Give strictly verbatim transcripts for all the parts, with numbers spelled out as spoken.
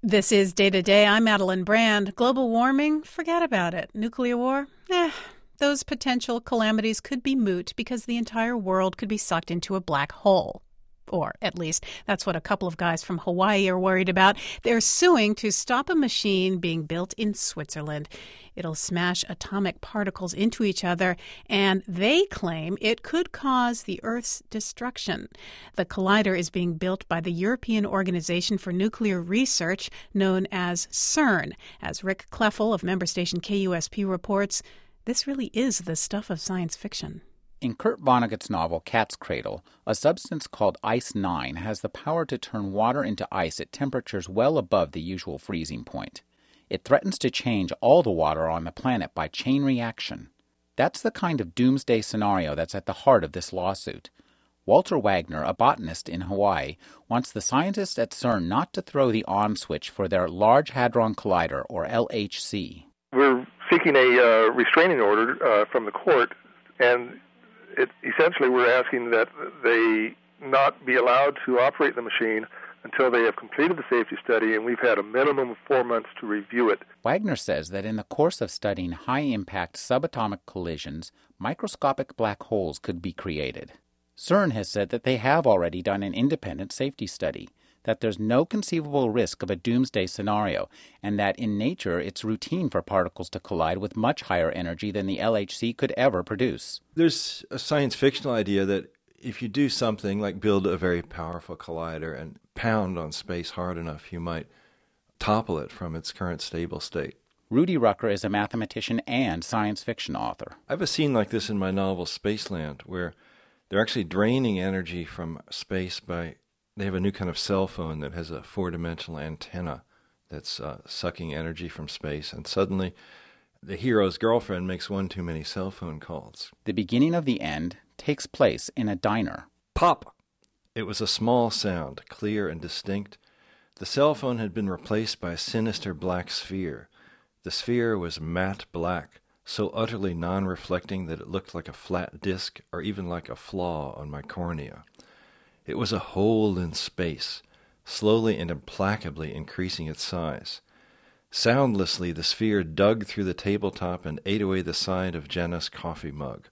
This is Day to Day. I'm Madeline Brand. Global warming? Forget about it. Nuclear war? Eh, those potential calamities could be moot because the entire world could be sucked into a black hole. Or at least that's what a couple of guys from Hawaii are worried about. They're suing to stop a machine being built in Switzerland. It'll smash atomic particles into each other, and they claim it could cause the Earth's destruction. The collider is being built by the European Organization for Nuclear Research, known as CERN. As Rick Kleffel of member station K U S P reports, this really is the stuff of science fiction. In Kurt Vonnegut's novel Cat's Cradle, a substance called Ice nine has the power to turn water into ice at temperatures well above the usual freezing point. It threatens to change all the water on the planet by chain reaction. That's the kind of doomsday scenario that's at the heart of this lawsuit. Walter Wagner, a botanist in Hawaii, wants the scientists at CERN not to throw the on switch for their Large Hadron Collider, or L H C. We're seeking a uh, restraining order uh, from the court, and it, essentially we're asking that they not be allowed to operate the machine until they have completed the safety study, and we've had a minimum of four months to review it. Wagner says that in the course of studying high-impact subatomic collisions, microscopic black holes could be created. CERN has said that they have already done an independent safety study, that there's no conceivable risk of a doomsday scenario, and that in nature it's routine for particles to collide with much higher energy than the L H C could ever produce. There's a science fictional idea that if you do something like build a very powerful collider and pound on space hard enough, you might topple it from its current stable state. Rudy Rucker is a mathematician and science fiction author. I have a scene like this in my novel Spaceland, where they're actually draining energy from space by, they have a new kind of cell phone that has a four-dimensional antenna that's uh, sucking energy from space, and suddenly the hero's girlfriend makes one too many cell phone calls. The beginning of the end takes place in a diner. Pop! It was a small sound, clear and distinct. The cell phone had been replaced by a sinister black sphere. The sphere was matte black, so utterly non-reflecting that it looked like a flat disk or even like a flaw on my cornea. It was a hole in space, slowly and implacably increasing its size. Soundlessly, the sphere dug through the tabletop and ate away the side of Jenna's coffee mug.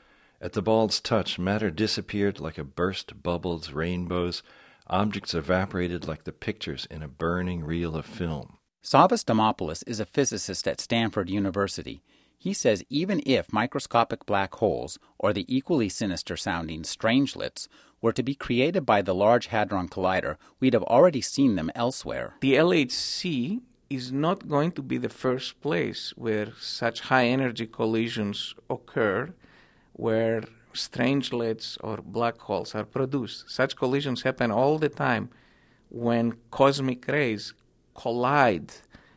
At the ball's touch, matter disappeared like a burst bubbles, rainbows. Objects evaporated like the pictures in a burning reel of film. Savas Dimopoulos is a physicist at Stanford University. He says even if microscopic black holes, or the equally sinister-sounding strangelets, were to be created by the Large Hadron Collider, we'd have already seen them elsewhere. The L H C is not going to be the first place where such high-energy collisions occur, where strangelets or black holes are produced. Such collisions happen all the time when cosmic rays collide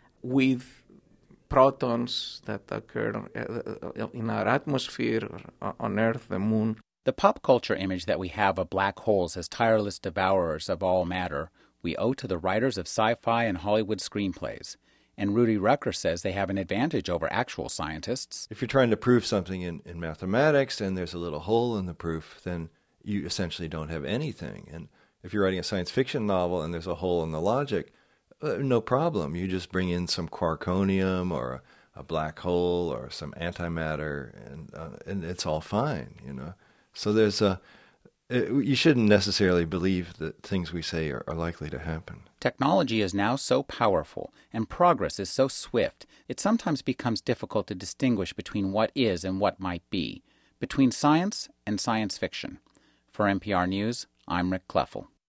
with protons that occur in our atmosphere, on Earth, the moon. The pop culture image that we have of black holes as tireless devourers of all matter we owe to the writers of sci-fi and Hollywood screenplays. And Rudy Rucker says they have an advantage over actual scientists. If you're trying to prove something in, in mathematics and there's a little hole in the proof, then you essentially don't have anything. And if you're writing a science fiction novel and there's a hole in the logic, uh, no problem. You just bring in some quarkonium or a, a black hole or some antimatter, and uh, and it's all fine, you know. So there's a... You shouldn't necessarily believe that things we say are, are likely to happen. Technology is now so powerful and progress is so swift, it sometimes becomes difficult to distinguish between what is and what might be, between science and science fiction. For N P R News, I'm Rick Kleffel.